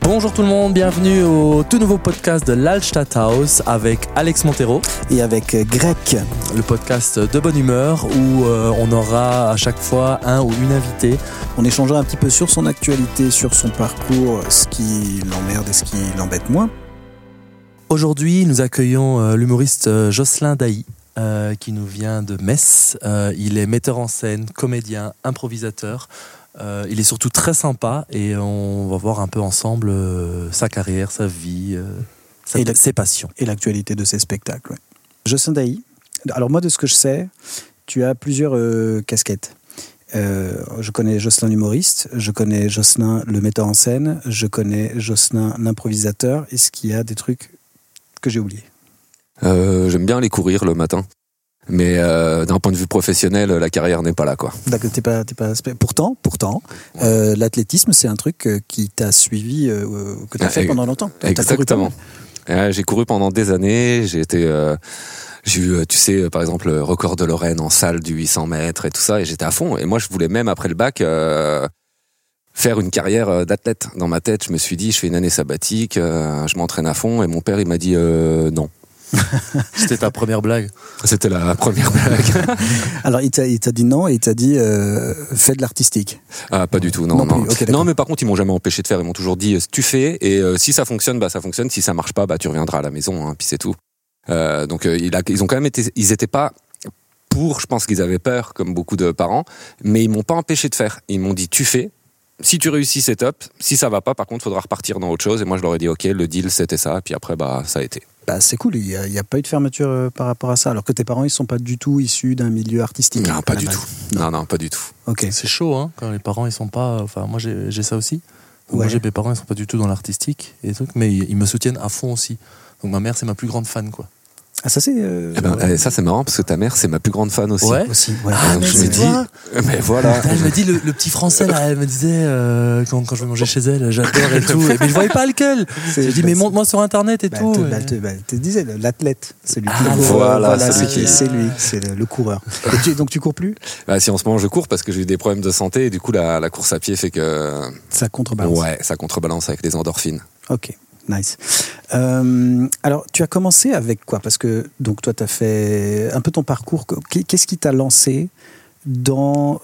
Bonjour tout le monde, bienvenue au tout nouveau podcast de l'Altstadthaus avec Alex Montero et avec Grec, le podcast de bonne humeur où on aura à chaque fois un ou une invitée. On échangera un petit peu sur son actualité, sur son parcours, ce qui l'emmerde et ce qui l'embête moins. Aujourd'hui, nous accueillons l'humoriste Jocelyn Dailly qui nous vient de Metz. Il est metteur en scène, comédien, improvisateur. Il est surtout très sympa et on va voir un peu ensemble sa carrière, sa vie, ses passions. Et l'actualité de ses spectacles. Ouais. Jocelyn Dailly, alors moi de ce que je sais, tu as plusieurs casquettes. Je connais Jocelyn l'humoriste, je connais Jocelyn le metteur en scène, je connais Jocelyn l'improvisateur. Est-ce qu'il y a des trucs que j'ai oubliés? J'aime bien aller courir le matin. Mais d'un point de vue professionnel, la carrière n'est pas là, quoi. D'accord, t'es pas. Pourtant, l'athlétisme, c'est un truc qui t'a suivi, que t'as fait pendant longtemps. Exactement. J'ai couru pendant des années. J'ai eu, tu sais, par exemple, le record de Lorraine en salle du 800 mètres et tout ça, et j'étais à fond. Et moi, je voulais même après le bac faire une carrière d'athlète. Dans ma tête, je me suis dit, je fais une année sabbatique, je m'entraîne à fond. Et mon père, il m'a dit non. C'était ta première blague? C'était la première blague. Alors il t'a dit non et il t'a dit fais de l'artistique. Ah pas du tout, non. Okay, non mais par contre ils m'ont jamais empêché de faire, ils m'ont toujours dit tu fais et si ça fonctionne bah ça fonctionne, si ça marche pas bah tu reviendras à la maison hein, puis c'est tout. Donc ils ont quand même été, ils étaient pas pour, je pense qu'ils avaient peur comme beaucoup de parents, mais ils m'ont pas empêché de faire. Ils m'ont dit tu fais. Si tu réussis, c'est top. Si ça va pas, par contre, faudra repartir dans autre chose. Et moi, je leur ai dit, ok, le deal, c'était ça. Et puis après, bah, ça a été. Bah, c'est cool. Il y a pas eu de fermeture par rapport à ça. Alors que tes parents, ils sont pas du tout issus d'un milieu artistique. Non, pas du tout. Non, pas du tout. Ok. C'est chaud, hein, quand les parents, ils sont pas. Enfin, moi, j'ai ça aussi. Ouais. Moi, j'ai mes parents, ils sont pas du tout dans l'artistique et trucs, mais ils me soutiennent à fond aussi. Donc ma mère, c'est ma plus grande fan, quoi. Ah ça c'est ça c'est marrant parce que ta mère c'est ma plus grande fan aussi. Ouais. Ouais. Ah, donc je me dis mais voilà. Elle me dit le petit français là, elle me disait quand je vais manger chez elle, j'adore et tout. Mais je voyais pas lequel. J'ai dit mais montre-moi sur internet et tout. Tu disais l'athlète, c'est lui. Voilà, c'est lui, c'est le coureur. Donc tu cours plus? Bah si en ce moment je cours parce que j'ai eu des problèmes de santé et du coup la course à pied fait que ça contrebalance. Ouais, ça contrebalance avec les endorphines. OK. Nice. Alors, tu as commencé avec quoi? Parce que donc toi, tu as fait un peu ton parcours. Qu'est-ce qui t'a lancé dans...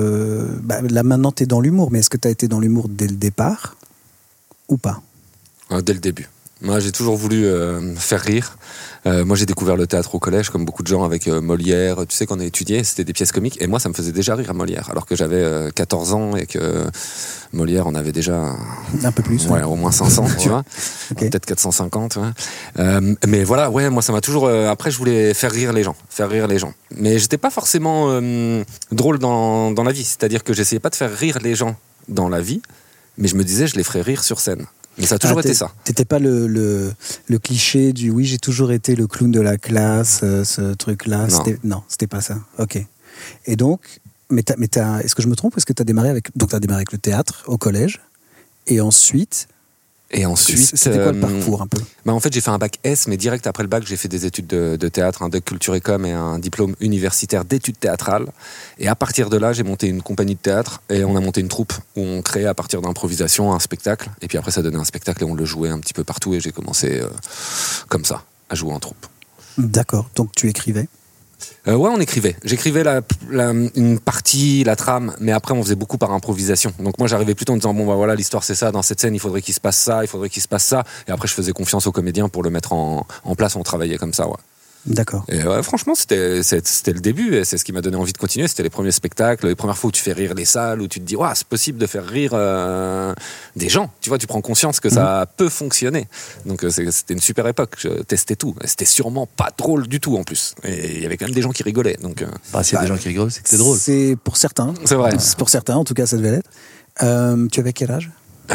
là, maintenant, tu es dans l'humour, mais est-ce que tu as été dans l'humour dès le départ ou pas? Dès le début. Moi, j'ai toujours voulu faire rire. Moi, j'ai découvert le théâtre au collège, comme beaucoup de gens, avec Molière. Tu sais, quand on a étudié, c'était des pièces comiques. Et moi, ça me faisait déjà rire à Molière, alors que j'avais 14 ans et que Molière, on avait déjà... Un peu plus. Ouais, au moins 500, tu vois. Okay. Peut-être 450, ouais. Mais voilà, ouais, moi, ça m'a toujours... après, je voulais faire rire les gens. Mais j'étais pas forcément drôle dans la vie. C'est-à-dire que j'essayais pas de faire rire les gens dans la vie, mais je me disais, je les ferais rire sur scène. Mais ça a toujours été ça. T'étais pas le cliché du oui, j'ai toujours été le clown de la classe, ce truc-là. Non, c'était pas ça. Ok. Et donc, est-ce que je me trompe? Est-ce que t'as démarré avec le théâtre au collège et ensuite, c'était quoi le parcours un peu? En fait, j'ai fait un bac S, mais direct après le bac, j'ai fait des études de théâtre, un doc culture et com et un diplôme universitaire d'études théâtrales. Et à partir de là, j'ai monté une compagnie de théâtre et on a monté une troupe où on créait à partir d'improvisation un spectacle. Et puis après, ça donnait un spectacle et on le jouait un petit peu partout. Et j'ai commencé comme ça, à jouer en troupe. D'accord. Donc tu écrivais? Ouais, on écrivait. J'écrivais une partie, la trame, mais après on faisait beaucoup par improvisation. Donc moi j'arrivais plutôt en disant bon bah voilà l'histoire c'est ça, dans cette scène il faudrait qu'il se passe ça, et après je faisais confiance aux comédiens pour le mettre en place. On travaillait comme ça, ouais. D'accord. Et franchement c'était le début et c'est ce qui m'a donné envie de continuer. C'était les premiers spectacles, les premières fois où tu fais rire les salles, où tu te dis ouais, c'est possible de faire rire des gens. Tu vois, tu prends conscience que ça peut fonctionner. Donc c'était une super époque. Je testais tout. Et c'était sûrement pas drôle du tout en plus. Et il y avait quand même des gens qui rigolaient. Donc s'il y a des gens qui rigolent, c'est que c'est drôle. C'est pour certains. C'est vrai. Pour certains, en tout cas, ça devait l'être. Tu avais quel âge?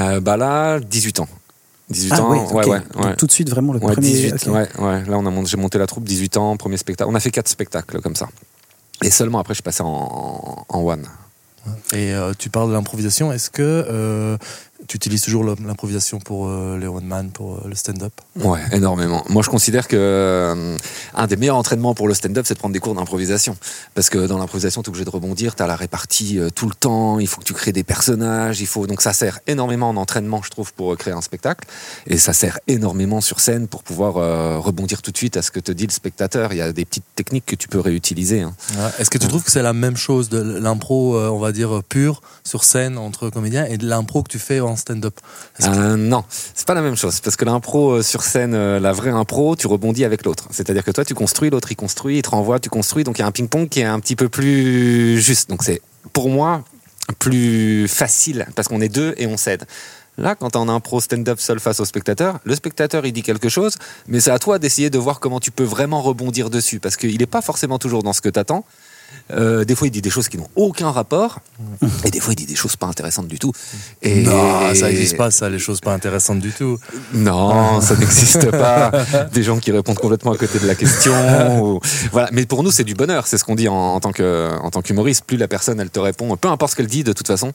Là, 18 ans. 18 ans, oui, okay. ouais. Donc, tout de suite, vraiment le premier... 18, okay. ouais. Là, j'ai monté la troupe, 18 ans, premier spectacle. On a fait 4 spectacles comme ça. Et seulement après, je suis passé en one. Et tu parles de l'improvisation. Est-ce que Tu utilises toujours l'improvisation pour les one-man, pour le stand-up? Ouais, énormément. Moi, je considère que un des meilleurs entraînements pour le stand-up, c'est de prendre des cours d'improvisation. Parce que dans l'improvisation, t'es obligé de rebondir, t'as la répartie tout le temps, il faut que tu crées des personnages, donc ça sert énormément en entraînement, je trouve, pour créer un spectacle. Et ça sert énormément sur scène pour pouvoir rebondir tout de suite à ce que te dit le spectateur. Il y a des petites techniques que tu peux réutiliser. Hein. Ouais. Est-ce que tu trouves que c'est la même chose de l'impro, on va dire, pure, sur scène, entre comédiens, et de l'impro que tu fais en stand-up? Non, c'est pas la même chose. Parce que l'impro sur scène, la vraie impro, tu rebondis avec l'autre. C'est-à-dire que toi, tu construis, l'autre, il construit, il te renvoie, tu construis. Donc, il y a un ping-pong qui est un petit peu plus juste. Donc, c'est, pour moi, plus facile parce qu'on est deux et on s'aide. Là, quand t'es en impro stand-up seul face au spectateur, le spectateur, il dit quelque chose, mais c'est à toi d'essayer de voir comment tu peux vraiment rebondir dessus, parce qu'il n'est pas forcément toujours dans ce que t'attends. Des fois, il dit des choses qui n'ont aucun rapport, et des fois, il dit des choses pas intéressantes du tout. Et non, ça n'existe pas, ça, les choses pas intéressantes du tout. Non, ça n'existe pas. Des gens qui répondent complètement à côté de la question. Voilà. Mais pour nous, c'est du bonheur. C'est ce qu'on dit en tant qu'humoriste. Plus la personne, elle te répond, peu importe ce qu'elle dit, de toute façon,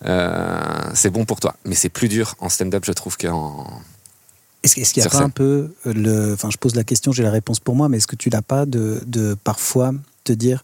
c'est bon pour toi. Mais c'est plus dur en stand-up, je trouve, qu'en... Est-ce qu'il n'y a pas un peu enfin, je pose la question, j'ai la réponse pour moi, mais est-ce que tu n'as pas de parfois te dire,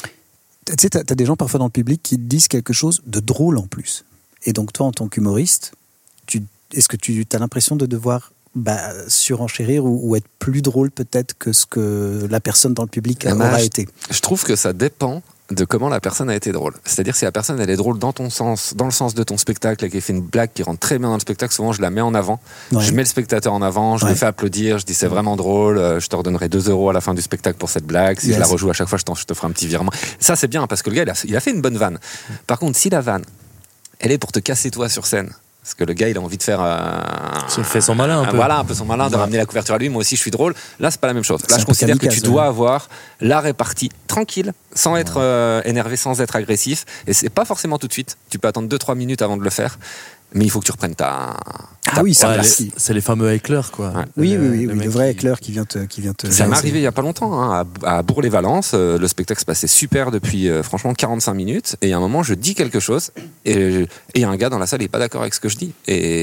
tu sais, t'as des gens parfois dans le public qui te disent quelque chose de drôle en plus. Et donc toi, en tant qu'humoriste, est-ce que tu as l'impression de devoir surenchérir ou être plus drôle peut-être que ce que la personne dans le public aura été? Je trouve que ça dépend de comment la personne a été drôle. C'est-à-dire si la personne elle est drôle dans ton sens, dans le sens de ton spectacle, et qu'elle fait une blague qui rentre très bien dans le spectacle, souvent je la mets en avant, je mets le spectateur en avant, je le fais applaudir, je dis c'est vraiment drôle, je te redonnerai 2 € à la fin du spectacle pour cette blague, si je la rejoue à chaque fois je te ferai un petit virement. Ça c'est bien parce que le gars il a fait une bonne vanne. Par contre si la vanne elle est pour te casser toi sur scène, parce que le gars, il a envie de faire... Il fait son malin un peu. Voilà, un peu son malin, de ramener la couverture à lui. Moi aussi, je suis drôle. Là, c'est pas la même chose. Là, je considère que tu dois avoir la répartie tranquille, sans être énervé, sans être agressif. Et c'est pas forcément tout de suite. Tu peux attendre 2-3 minutes avant de le faire. Mais il faut que tu reprennes ta oui, c'est les fameux éclairs, quoi. Ouais. Oui, le vrai éclair qui vient te... Ça m'est arrivé il y a pas longtemps, hein, à Bourg-les-Valences. Le spectacle se passait super depuis franchement 45 minutes. Et à un moment, je dis quelque chose. Et il y a un gars dans la salle, il n'est pas d'accord avec ce que je dis.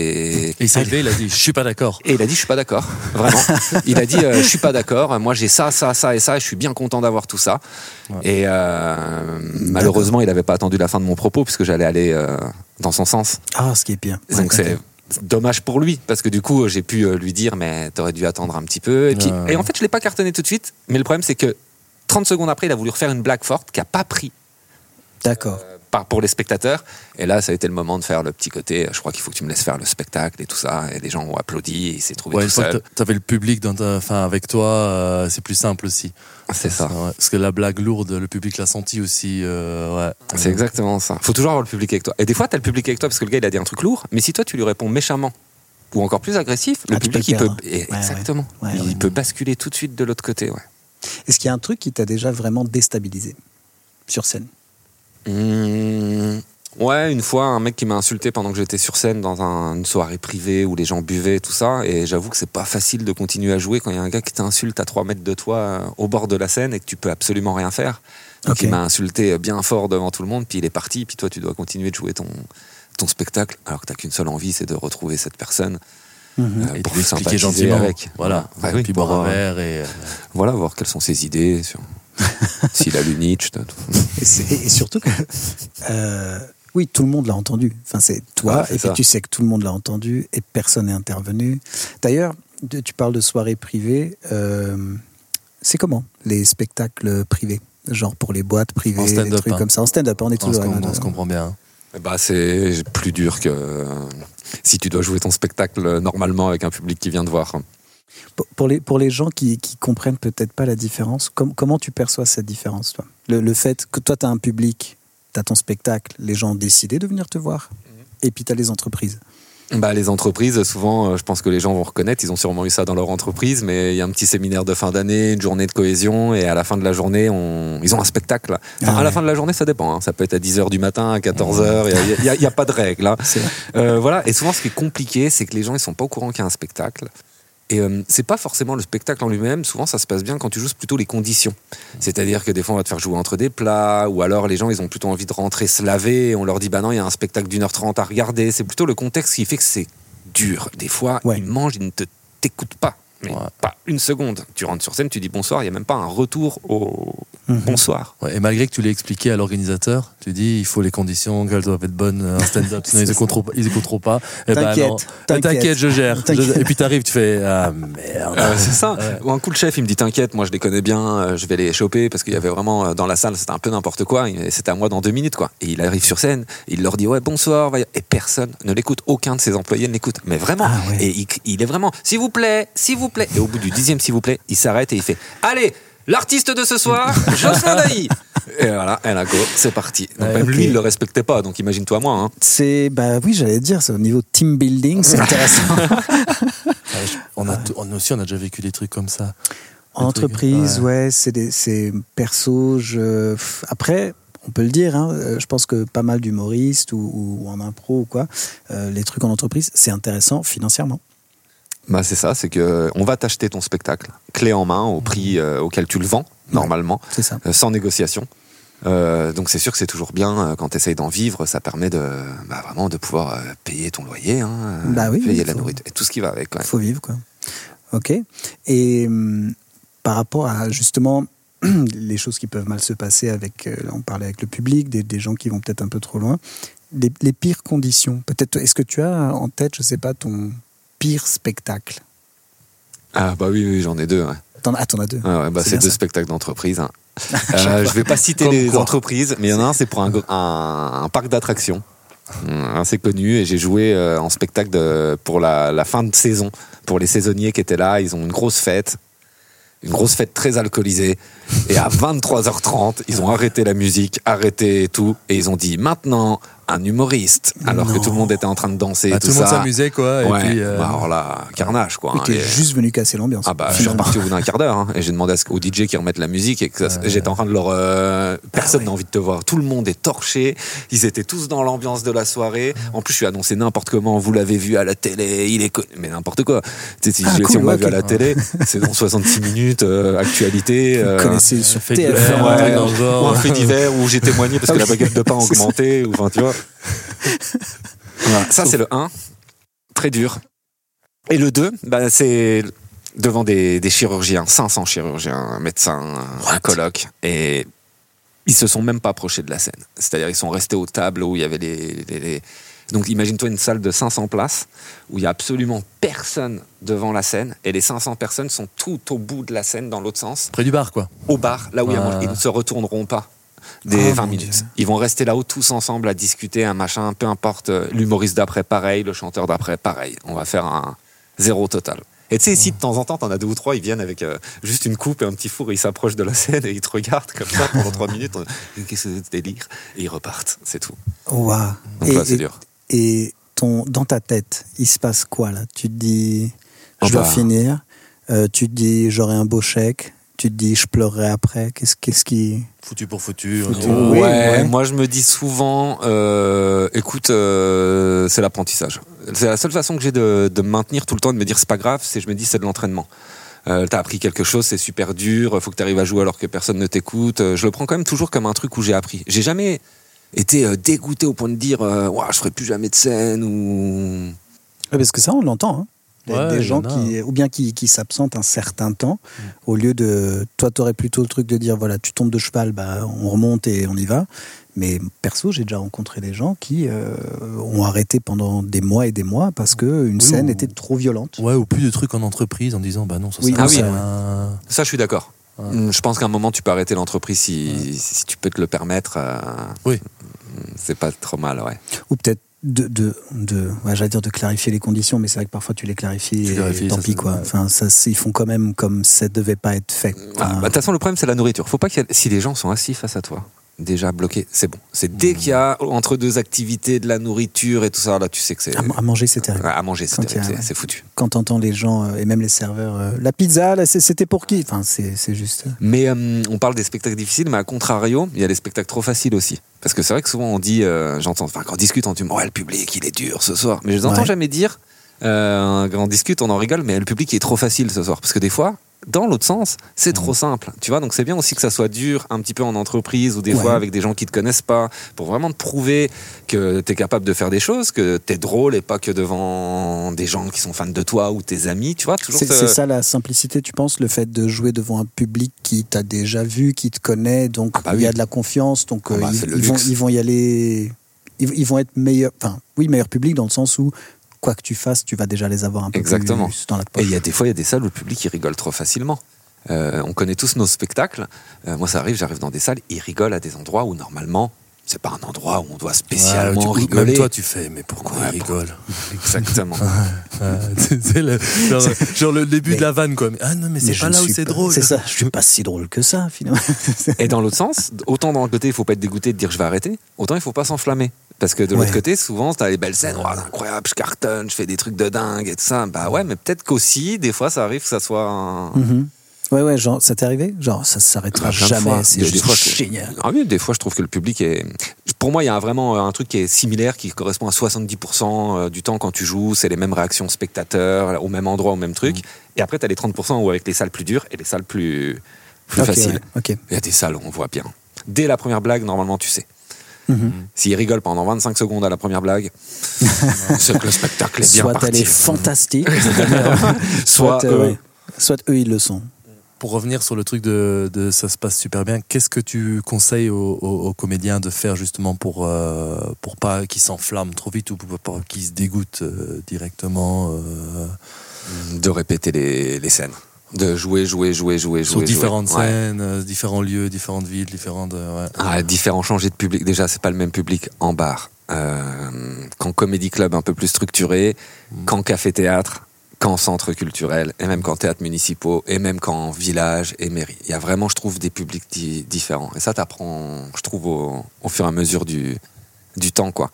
Et il s'est levé, il a dit, je suis pas d'accord. Et il a dit, je suis pas d'accord. Vraiment. Il a dit, je suis pas d'accord. Moi, j'ai ça et ça. Et je suis bien content d'avoir tout ça. Ouais. Et malheureusement, il n'avait pas attendu la fin de mon propos, puisque j'allais aller dans son sens. Ah, ce qui est pire. Donc c'est dommage pour lui, parce que du coup, j'ai pu lui dire, mais t'aurais dû attendre un petit peu. Et en fait, je l'ai pas cartonné tout de suite. Mais le problème, c'est que 30 secondes après, il a voulu refaire une blague forte qui a pas pris. D'accord. Pour les spectateurs. Et là, ça a été le moment de faire le petit côté. Je crois qu'il faut que tu me laisses faire le spectacle et tout ça. Et les gens ont applaudi. Et il s'est trouvé tout seul. T'avais le public avec toi, c'est plus simple aussi. C'est ça. Ouais. Parce que la blague lourde, le public l'a senti aussi. C'est exactement ça. Faut toujours avoir le public avec toi. Et des fois, t'as le public avec toi parce que le gars, il a dit un truc lourd. Mais si toi, tu lui réponds méchamment ou encore plus agressif, le public, il peut. Exactement. Il peut basculer tout de suite de l'autre côté. Ouais. Est-ce qu'il y a un truc qui t'a déjà vraiment déstabilisé sur scène? Ouais, une fois, un mec qui m'a insulté pendant que j'étais sur scène dans une soirée privée où les gens buvaient, tout ça, et j'avoue que c'est pas facile de continuer à jouer quand il y a un gars qui t'insulte à 3 mètres de toi au bord de la scène et que tu peux absolument rien faire. Donc il m'a insulté bien fort devant tout le monde, puis il est parti, puis toi tu dois continuer de jouer ton spectacle, alors que t'as qu'une seule envie, c'est de retrouver cette personne. Et pour lui expliquer gentiment avec. Voilà. Et puis boire un verre et... Voilà, voir quelles sont ses idées sur... s'il a lu Nietzsche. Et surtout que oui, tout le monde l'a entendu. Enfin, c'est toi, et puis tu sais que tout le monde l'a entendu et personne n'est intervenu. D'ailleurs, tu parles de soirées privées. C'est comment les spectacles privés, genre pour les boîtes privées, des trucs comme ça. En stand-up, on est toujours. On se comprend bien. C'est plus dur que si tu dois jouer ton spectacle normalement avec un public qui vient te voir. Pour les gens qui comprennent peut-être pas la différence, comment tu perçois cette différence, toi ? Le fait que toi, tu as un public, tu as ton spectacle, les gens ont décidé de venir te voir, et puis tu as les entreprises. Les entreprises, souvent, je pense que les gens vont reconnaître, ils ont sûrement eu ça dans leur entreprise, mais il y a un petit séminaire de fin d'année, une journée de cohésion, et à la fin de la journée, ils ont un spectacle. Enfin, à la fin de la journée, ça dépend. Ça peut être à 10h du matin, à 14h, il n'y a pas de règle. Voilà. Et souvent, ce qui est compliqué, c'est que les gens, ils sont pas au courant qu'il y a un spectacle. Et c'est pas forcément le spectacle en lui-même, souvent ça se passe bien quand tu joues, c'est plutôt les conditions. C'est-à-dire que des fois on va te faire jouer entre des plats, ou alors les gens ils ont plutôt envie de rentrer se laver, et on leur dit bah non, il y a un spectacle d'1h30 à regarder. C'est plutôt le contexte qui fait que c'est dur. Des fois, ils mangent, ils ne t'écoutent pas. Mais pas une seconde. Tu rentres sur scène, tu dis bonsoir, il n'y a même pas un retour au bonsoir. Ouais, et malgré que tu l'aies expliqué à l'organisateur, tu dis il faut les conditions, qu'elles doivent être bonnes, un stand-up, sinon ils écouteront pas. Et t'inquiète, je gère. Et puis t'arrives, tu fais ah merde. C'est ça. Ou un coup le chef il me dit t'inquiète, moi je les connais bien, je vais les choper parce qu'il y avait vraiment dans la salle c'était un peu n'importe quoi. C'était à moi dans 2 minutes quoi. Et il arrive sur scène, il leur dit ouais bonsoir, et personne ne l'écoute, aucun de ses employés ne l'écoute. Mais vraiment. Et il est vraiment s'il vous plaît. Et au bout du 10e s'il vous plaît, il s'arrête et il fait allez, l'artiste de ce soir, Jocelyn Dailly. Et voilà, et là, go, c'est parti. Donc même lui, il le respectait pas, donc imagine-toi moi. Hein. Oui, j'allais dire, c'est au niveau team building, c'est intéressant. On aussi, on a déjà vécu des trucs comme ça. En entreprise, c'est perso. Après, on peut le dire, hein, je pense que pas mal d'humoristes ou en impro ou quoi, les trucs en entreprise, c'est intéressant financièrement. Bah c'est ça, c'est que on va t'acheter ton spectacle, clé en main, au prix auquel tu le vends, normalement, c'est ça. Sans négociation. Donc c'est sûr que c'est toujours bien quand tu essayes d'en vivre, ça permet vraiment de pouvoir payer ton loyer, payer la nourriture et tout ce qui va avec. Il faut vivre, quoi. Ok. Et par rapport à justement les choses qui peuvent mal se passer avec, on parlait avec le public, des gens qui vont peut-être un peu trop loin, les pires conditions. Peut-être, est-ce que tu as en tête, je sais pas, ton pire spectacle? Ah bah oui, j'en ai 2. Ouais. T'en as 2. Ah ouais, c'est 2 spectacles d'entreprise. Hein. Je vais pas citer les entreprises, mais il y en a un, c'est pour un parc d'attractions assez connu, et j'ai joué en spectacle pour la fin de saison, pour les saisonniers qui étaient là. Ils ont une grosse fête très alcoolisée, et à 23h30 ils ont arrêté la musique, arrêté tout, et ils ont dit maintenant un humoriste, alors que tout le monde était en train de danser, tout le monde s'amusait quoi, et puis alors là, carnage quoi. Tu es juste venu casser l'ambiance. Je suis reparti au bout d'un quart d'heure, hein, et j'ai demandé au DJ qui remette la musique, et que j'étais en train de leur personne n'a envie de te voir, tout le monde est torché, ils étaient tous dans l'ambiance de la soirée. En plus je suis annoncé n'importe comment, vous l'avez vu à la télé, il est mais n'importe quoi. Si on m'a vu à la télé, c'est dans 66 minutes, actualité, vous connaissez sur TF1, ou un fait divers où j'ai témoigné parce que la baguette de pain a augmenté, ou enfin tu vois. Voilà. Ça c'est le 1, très dur. Et le 2, c'est devant des chirurgiens, 500 chirurgiens, médecins, un colloque, et ils se sont même pas approchés de la scène. C'est-à-dire ils sont restés aux tables où il y avait les... Donc imagine-toi une salle de 500 places où il y a absolument personne devant la scène, et les 500 personnes sont tout au bout de la scène dans l'autre sens. Près du bar quoi. Au bar, là où il y a manger. Ils ne se retourneront pas. 20 minutes. Dieu. Ils vont rester là-haut tous ensemble à discuter, un machin, peu importe. L'humoriste d'après, pareil. Le chanteur d'après, pareil. On va faire un 0 total. Et tu sais, si de temps en temps, t'en as 2 ou 3, ils viennent avec juste une coupe et un petit four, et ils s'approchent de la scène et ils te regardent comme ça pendant 3 minutes. Qu'est-ce que c'est ce délire? Et ils repartent, c'est tout. Wow. Donc là, c'est dur. Et dans ta tête, il se passe quoi là? Tu te dis, je dois finir. Tu te dis, j'aurai un beau chèque. Tu te dis, je pleurerai après. Qu'est-ce qui... Foutu pour foutu. Ouais, moi je me dis souvent, écoute, c'est l'apprentissage. C'est la seule façon que j'ai de me maintenir tout le temps, de me dire c'est pas grave, je me dis c'est de l'entraînement. T'as appris quelque chose, c'est super dur, faut que t'arrives à jouer alors que personne ne t'écoute. Je le prends quand même toujours comme un truc où j'ai appris. J'ai jamais été dégoûté au point de dire, je ferai plus jamais de scène ou... Parce que ça, on l'entend, hein. Des gens qui s'absentent un certain temps, au lieu de... Toi, t'aurais plutôt le truc de dire, voilà, tu tombes de cheval, on remonte et on y va. Mais perso, j'ai déjà rencontré des gens qui ont arrêté pendant des mois et des mois parce qu'une scène était trop violente. Ouais, ou plus de trucs en entreprise en disant, non, ça Ça, je suis d'accord. Je pense qu'à un moment, tu peux arrêter l'entreprise si tu peux te le permettre. Oui. C'est pas trop mal, ouais. Ou peut-être j'allais dire de clarifier les conditions, mais c'est vrai que parfois tu les clarifies et tant pis quoi. Enfin, ils font quand même comme ça devait pas être fait. De toute façon, le problème c'est la nourriture. Faut pas si les gens sont assis face à toi, déjà bloqués, c'est bon. C'est dès qu'il y a entre 2 activités de la nourriture et tout ça, là tu sais que c'est... À manger c'est terrible. À manger c'est terrible, c'est foutu. Quand t'entends les gens, et même les serveurs, la pizza, là, c'était pour qui? Enfin, c'est juste... Mais on parle des spectacles difficiles, mais à contrario, il y a des spectacles trop faciles aussi. Parce que c'est vrai que souvent on dit, quand on discute, on dit, le public il est dur ce soir. Mais je les entends jamais dire, on discute, on en rigole, mais le public est trop facile ce soir. Parce que des fois, dans l'autre sens, c'est trop simple. Tu vois, donc c'est bien aussi que ça soit dur un petit peu en entreprise ou des fois avec des gens qui te connaissent pas pour vraiment te prouver que t'es capable de faire des choses, que t'es drôle et pas que devant des gens qui sont fans de toi ou tes amis, tu vois. C'est ça la simplicité, tu penses, le fait de jouer devant un public qui t'a déjà vu, qui te connaît, donc il y a de la confiance, donc ils vont y aller, ils vont être meilleurs, meilleur public dans le sens où quoi que tu fasses, tu vas déjà les avoir un peu plus dans la poche. Et il y a des salles où le public il rigole trop facilement. On connaît tous nos spectacles. Moi, ça arrive, j'arrive dans des salles, ils rigolent à des endroits où normalement, c'est pas un endroit où on doit spécialement rigoler. Même toi, tu fais, mais pourquoi ils rigolent? Exactement. C'est genre le début de la vanne, quoi. Ah non, mais c'est pas là où c'est drôle. C'est ça, je suis pas si drôle que ça, finalement. Et dans l'autre sens, autant dans le côté, il faut pas être dégoûté de dire je vais arrêter, autant il faut pas s'enflammer. Parce que de l'autre côté, souvent, t'as les belles scènes, incroyable, je cartonne, je fais des trucs de dingue et tout ça. Bah ouais, mais peut-être qu'aussi, des fois, ça arrive que ça soit un... Ouais, genre, ça t'est arrivé? Genre, ça s'arrêtera jamais, c'est juste génial. Ah oui, des fois, je trouve que le public est... Pour moi, il y a vraiment un truc qui est similaire, qui correspond à 70% du temps quand tu joues, c'est les mêmes réactions spectateurs, au même endroit, au même truc. Et après, t'as les 30% où avec les salles plus dures et les salles plus faciles. Il y a des salles où on voit bien. Dès la première blague, normalement, tu sais. S'ils rigolent pendant 25 secondes à la première blague, c'est que le spectacle est bien soit parti. Elle est fantastique, soit eux ils le sont. Pour revenir sur le truc de ça se passe super bien, qu'est-ce que tu conseilles aux comédiens de faire justement pour pas qu'ils s'enflamment trop vite ou pour pas qu'ils se dégoûtent directement De répéter les scènes. De jouer. Sur différentes scènes, différents lieux, différentes villes, différents changer de public. Déjà, c'est pas le même public en bar. Qu'en comédie club un peu plus structuré, qu'en café-théâtre, qu'en centre culturel, et même qu'en théâtre municipaux, et même qu'en village et mairie. Il y a vraiment, je trouve, des publics différents. Et ça, t'apprends, je trouve, au fur et à mesure du temps, quoi.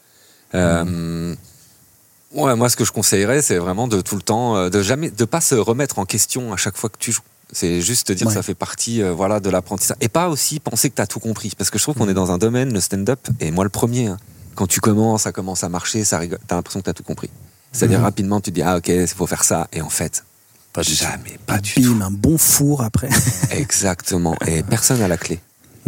Ouais, moi, ce que je conseillerais, c'est vraiment de tout le temps, de pas se remettre en question à chaque fois que tu joues. C'est juste te dire que ça fait partie, de l'apprentissage. Et pas aussi penser que t'as tout compris. Parce que je trouve qu'on est dans un domaine, le stand-up, et moi le premier, hein, quand tu commences, ça commence à marcher, ça rigole, t'as l'impression que t'as tout compris. C'est-à-dire rapidement, tu te dis, ok, il faut faire ça. Et en fait, pas du tout. Un bon four après. Exactement. Et personne n'a la clé.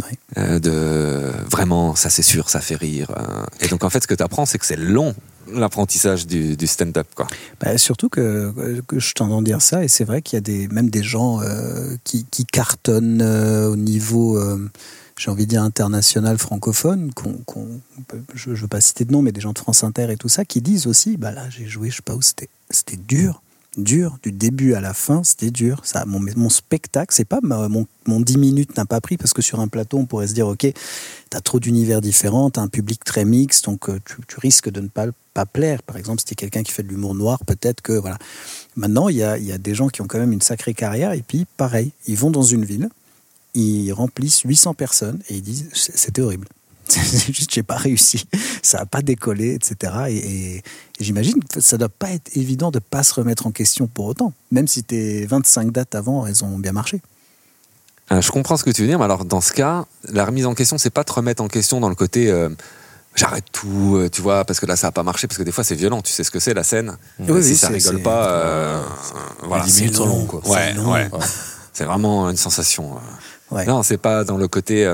Vraiment, ça c'est sûr, ça fait rire. Et donc en fait, ce que tu apprends, c'est que c'est long, l'apprentissage du stand-up, quoi. Surtout que je t'entends dire ça, et c'est vrai qu'il y a même des gens qui cartonnent au niveau, j'ai envie de dire international, francophone, je ne veux pas citer de nom, mais des gens de France Inter et tout ça, qui disent aussi, là j'ai joué, je sais pas où, c'était dur, du début à la fin, c'était dur. Ça, mon spectacle, c'est pas mon 10 minutes n'a pas pris, parce que sur un plateau, on pourrait se dire, ok, t'as trop d'univers différents, t'as un public très mixte, donc tu risques de ne pas plaire. Par exemple, si t'es quelqu'un qui fait de l'humour noir, peut-être que, voilà. Maintenant, il y a des gens qui ont quand même une sacrée carrière, et puis, pareil, ils vont dans une ville, ils remplissent 800 personnes, et ils disent, c'était horrible. C'est juste, j'ai pas réussi, ça a pas décollé, etc. Et j'imagine que ça doit pas être évident de pas se remettre en question pour autant, même si tes 25 dates avant, elles ont bien marché. Je comprends ce que tu veux dire, mais alors dans ce cas, la remise en question, c'est pas te remettre en question dans le côté j'arrête tout, tu vois, parce que là ça a pas marché, parce que des fois c'est violent, tu sais ce que c'est la scène. Si ça rigole pas, voilà, 10 minutes sont longs, quoi. Ouais. C'est vraiment une sensation. Non, c'est pas dans le côté.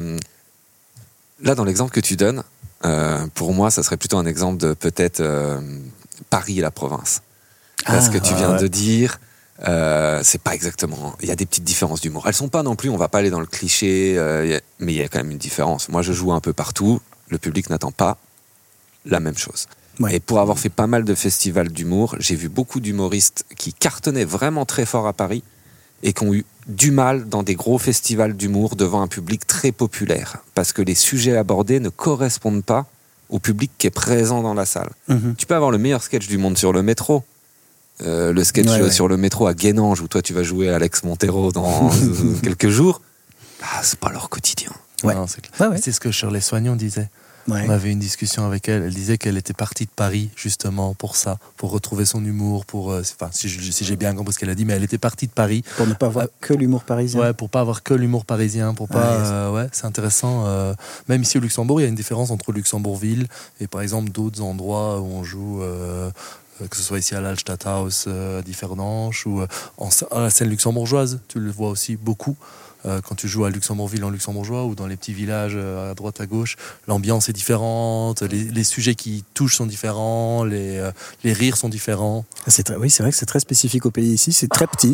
Là, dans l'exemple que tu donnes, pour moi, ça serait plutôt un exemple de peut-être Paris et la province. Parce que tu viens de dire, c'est pas exactement. Il y a des petites différences d'humour. Elles sont pas non plus, on va pas aller dans le cliché, mais il y a quand même une différence. Moi, je joue un peu partout, le public n'attend pas la même chose. Et pour avoir fait pas mal de festivals d'humour, j'ai vu beaucoup d'humoristes qui cartonnaient vraiment très fort à Paris et qui ont eu du mal dans des gros festivals d'humour devant un public très populaire, parce que les sujets abordés ne correspondent pas au public qui est présent dans la salle. Tu peux avoir le meilleur sketch du monde sur le métro, le sketch sur le métro à Guénange, où toi tu vas jouer Alex Montero dans quelques jours, c'est pas leur quotidien. Non, c'est clair. C'est ce que Shirley Soignon disait. On avait une discussion avec elle. Elle disait qu'elle était partie de Paris justement pour ça, pour retrouver son humour, si j'ai bien compris ce qu'elle a dit, mais elle était partie de Paris pour ne pas avoir que l'humour parisien. Ouais, pour pas avoir que l'humour parisien, pour pas. C'est intéressant. Même ici au Luxembourg, il y a une différence entre Luxembourgville et par exemple d'autres endroits où on joue. que ce soit ici à l'Alstadthaus, à Differdange, ou à la scène luxembourgeoise, tu le vois aussi beaucoup. Quand tu joues à Luxembourgville en luxembourgeois ou dans les petits villages à droite à gauche, l'ambiance est différente, les sujets qui touchent sont différents, les rires sont différents. Oui, c'est vrai que c'est très spécifique au pays ici, c'est très petit.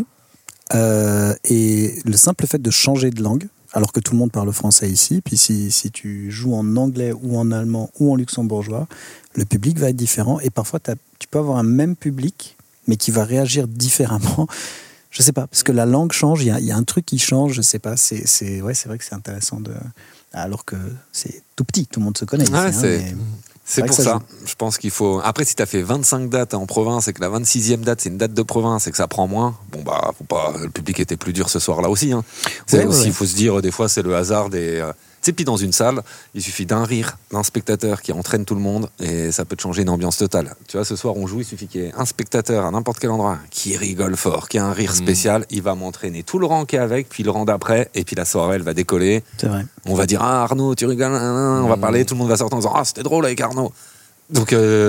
Et le simple fait de changer de langue, alors que tout le monde parle français ici, puis si tu joues en anglais ou en allemand ou en luxembourgeois, le public va être différent et parfois tu peux avoir un même public mais qui va réagir différemment. Je sais pas, parce que la langue change, il y a un truc qui change, je sais pas, c'est vrai que c'est intéressant alors que c'est tout petit, tout le monde se connaît ici. C'est pour ça, je pense qu'il faut... Après, si tu as fait 25 dates en province et que la 26e date, c'est une date de province et que ça prend moins, faut pas... le public était plus dur ce soir-là aussi. Hein. Il faut se dire, des fois, c'est le hasard des... Tu sais, puis dans une salle, il suffit d'un rire, d'un spectateur qui entraîne tout le monde et ça peut te changer une ambiance totale. Tu vois, ce soir, on joue, il suffit qu'il y ait un spectateur à n'importe quel endroit qui rigole fort, qui a un rire spécial, il va m'entraîner tout le rang qui est avec, puis le rang d'après, et puis la soirée, elle va décoller. C'est vrai. On va dire, Arnaud, tu rigoles, on va parler, tout le monde va sortir en disant, c'était drôle avec Arnaud. Donc,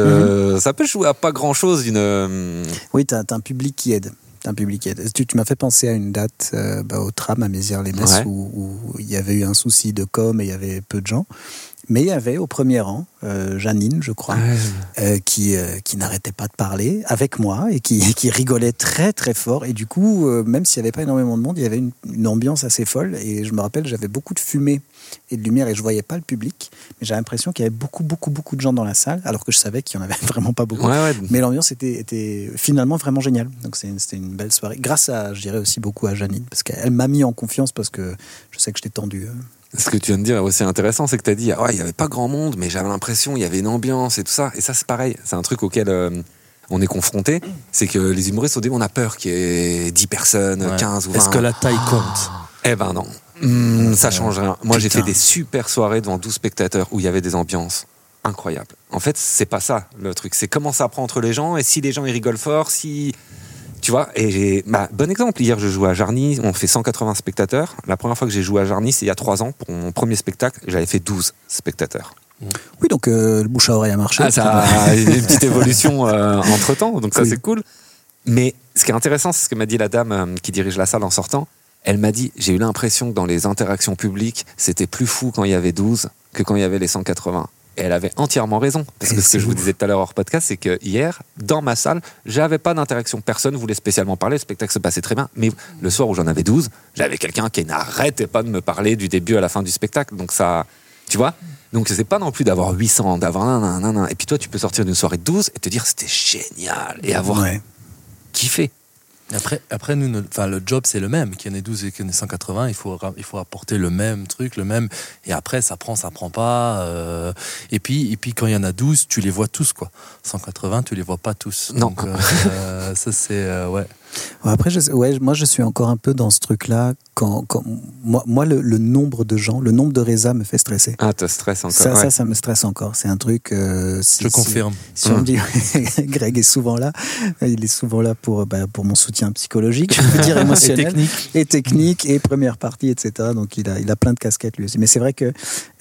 ça peut jouer à pas grand-chose d'une... Oui, t'as un public qui aide. Tu m'as fait penser à une date au tram à Mézières-les-Messes où il y avait eu un souci de com et il y avait peu de gens. Mais il y avait au premier rang Janine, je crois, qui n'arrêtait pas de parler avec moi et qui rigolait très très fort. Et du coup, même s'il n'y avait pas énormément de monde, il y avait une ambiance assez folle. Et je me rappelle, j'avais beaucoup de fumée et de lumière et je ne voyais pas le public. Mais j'avais l'impression qu'il y avait beaucoup de gens dans la salle, alors que je savais qu'il n'y en avait vraiment pas beaucoup. Mais l'ambiance était finalement vraiment géniale. Donc c'était une belle soirée. Grâce à, je dirais aussi beaucoup à Janine, parce qu'elle m'a mis en confiance parce que je sais que j'étais tendu. Ce que tu viens de dire est aussi intéressant, c'est que tu as dit, il n'y avait pas grand monde, mais j'avais l'impression, il y avait une ambiance et tout ça. Et ça, c'est pareil. C'est un truc auquel on est confronté. C'est que les humoristes, au début, on a peur qu'il y ait 10 personnes, 15 ou 20. Est-ce que la taille compte ? Eh ben non. Ça change rien. Moi, j'ai fait des super soirées devant 12 spectateurs où il y avait des ambiances incroyables. En fait, c'est pas ça, le truc. C'est comment ça prend entre les gens et si les gens, ils rigolent fort, si... Tu vois, et bon exemple, hier je jouais à Jarny, on fait 180 spectateurs. La première fois que j'ai joué à Jarny, c'est il y a 3 ans, pour mon premier spectacle, j'avais fait 12 spectateurs. Oui, donc le bouche à oreille a marché. Ça a une petite évolution entre-temps, donc ça c'est cool. Mais ce qui est intéressant, c'est ce que m'a dit la dame qui dirige la salle en sortant. Elle m'a dit, j'ai eu l'impression que dans les interactions publiques, c'était plus fou quand il y avait 12 que quand il y avait les 180. Et elle avait entièrement raison. Parce que ce que je vous disais tout à l'heure hors podcast, c'est que hier, dans ma salle, j'avais pas d'interaction. Personne voulait spécialement parler. Le spectacle se passait très bien. Mais le soir où j'en avais 12, j'avais quelqu'un qui n'arrêtait pas de me parler du début à la fin du spectacle. Donc ça, tu vois? Donc c'est pas non plus d'avoir 800, d'avoir nanana. Et puis toi, tu peux sortir d'une soirée de 12 et te dire c'était génial. Et avoir kiffé. Après nous, le job c'est le même. Qu'il y en ait 12 et qu'il y en ait 180, il faut apporter le même truc, le même. Et après, ça prend pas. Et puis quand il y en a 12, tu les vois tous, quoi. 180, tu les vois pas tous. Non. Donc, ça c'est Après, moi je suis encore un peu dans ce truc-là. Quand moi le nombre de gens, le nombre de résas me fait stresser. Ah, te stresse encore. Ça me stresse encore. C'est un truc. Je confirme. Si on me dit, Greg est souvent là. Il est souvent là pour mon soutien psychologique, je veux dire émotionnel, et technique, et première partie, etc. Donc il a plein de casquettes lui aussi. Mais c'est vrai que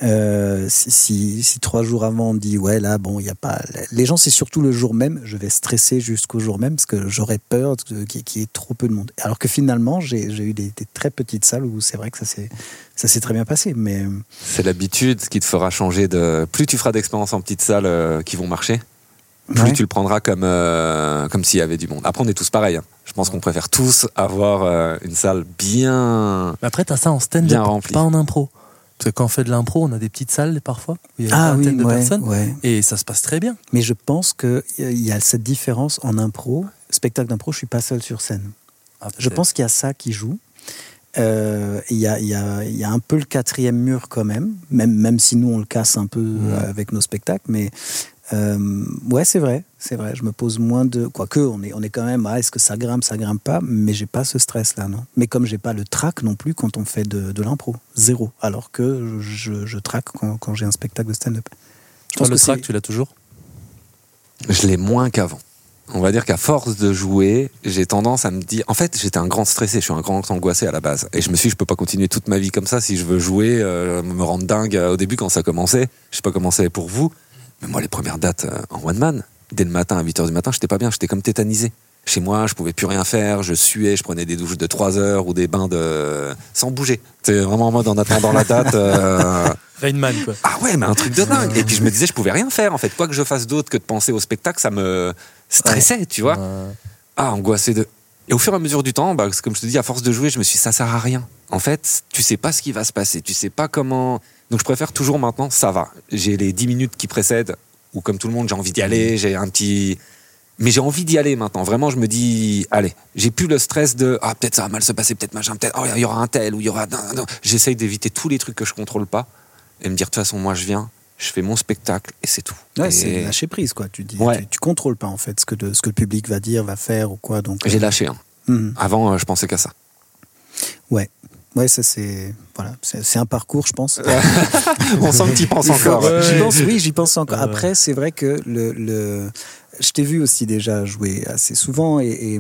si 3 jours avant on me dit il y a pas. Les gens, c'est surtout le jour même. Je vais stresser jusqu'au jour même parce que j'aurais peur qu'il y ait trop peu de monde. Alors que finalement, j'ai eu des très petites salles où c'est vrai que ça s'est très bien passé. Mais c'est l'habitude qui te fera changer de. Plus tu feras d'expériences en petites salles qui vont marcher, plus tu le prendras comme s'il y avait du monde. Après, on est tous pareils. Hein. Je pense qu'on préfère tous avoir une salle bien. Mais après, t'as ça en stand-up, pas en impro. Parce que quand on fait de l'impro, on a des petites salles parfois où il y a une vingtaine de personnes et ça se passe très bien. Mais je pense qu'il y a cette différence en impro. Spectacle d'impro, je suis pas seul sur scène. Je pense qu'il y a ça qui joue. Il y a un peu le 4e mur quand même si nous on le casse un peu avec nos spectacles, mais c'est vrai, je me pose moins de... Quoique, on est quand même, est-ce que ça grimpe pas, mais j'ai pas ce stress-là, non. Mais comme j'ai pas le trac non plus quand on fait de l'impro, 0, alors que je traque quand j'ai un spectacle de stand-up. Le trac, tu l'as toujours ? Je l'ai moins qu'avant. On va dire qu'à force de jouer, j'ai tendance à me dire... En fait, j'étais un grand stressé, je suis un grand angoissé à la base. Et je me suis dit, je peux pas continuer toute ma vie comme ça si je veux jouer, me rendre dingue. Au début, quand ça commençait, je sais pas comment c'est pour vous, mais moi, les premières dates en one man, dès le matin, à 8h du matin, j'étais pas bien, j'étais comme tétanisé. Chez moi, je pouvais plus rien faire, je suais, je prenais des douches de 3 heures ou des bains sans bouger. C'est vraiment en mode en attendant la date. Rain Man, quoi. Ah ouais, mais un truc de dingue. Et puis je me disais, je pouvais rien faire en fait. Quoi que je fasse d'autre que de penser au spectacle, ça me stressait, tu vois. Angoissé de. Et au fur et à mesure du temps, comme je te dis, à force de jouer, je me suis dit, ça sert à rien. En fait, tu sais pas ce qui va se passer, tu sais pas comment. Donc je préfère toujours maintenant, ça va. J'ai les 10 minutes qui précèdent, où comme tout le monde, j'ai envie d'y aller, mais j'ai envie d'y aller maintenant. Vraiment, je me dis, allez, j'ai plus le stress de peut-être ça va mal se passer, peut-être machin, peut-être il y aura un tel ou il y aura. Non. J'essaye d'éviter tous les trucs que je contrôle pas et me dire de toute façon, moi je viens, je fais mon spectacle et c'est tout. Ouais, et... c'est lâcher prise, quoi. Tu dis, ouais. tu contrôles pas en fait ce que le public va dire, va faire ou quoi. Donc j'ai lâché. Avant, je pensais qu'à ça. Ouais. Ouais, ça c'est un parcours, je pense. On sent que tu y penses encore. J'y pense encore. Après, c'est vrai que je t'ai vu aussi déjà jouer assez souvent et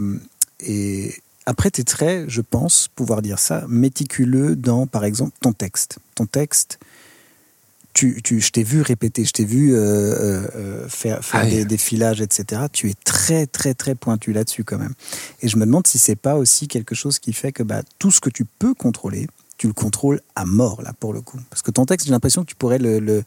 après t'es très, je pense, pouvoir dire ça, méticuleux dans, par exemple, ton texte. Ton texte, je t'ai vu répéter, je t'ai vu faire des filages, etc. Tu es très, très, très pointu là-dessus quand même. Et je me demande si c'est pas aussi quelque chose qui fait que tout ce que tu peux contrôler, tu le contrôles à mort, là, pour le coup. Parce que ton texte, j'ai l'impression que tu pourrais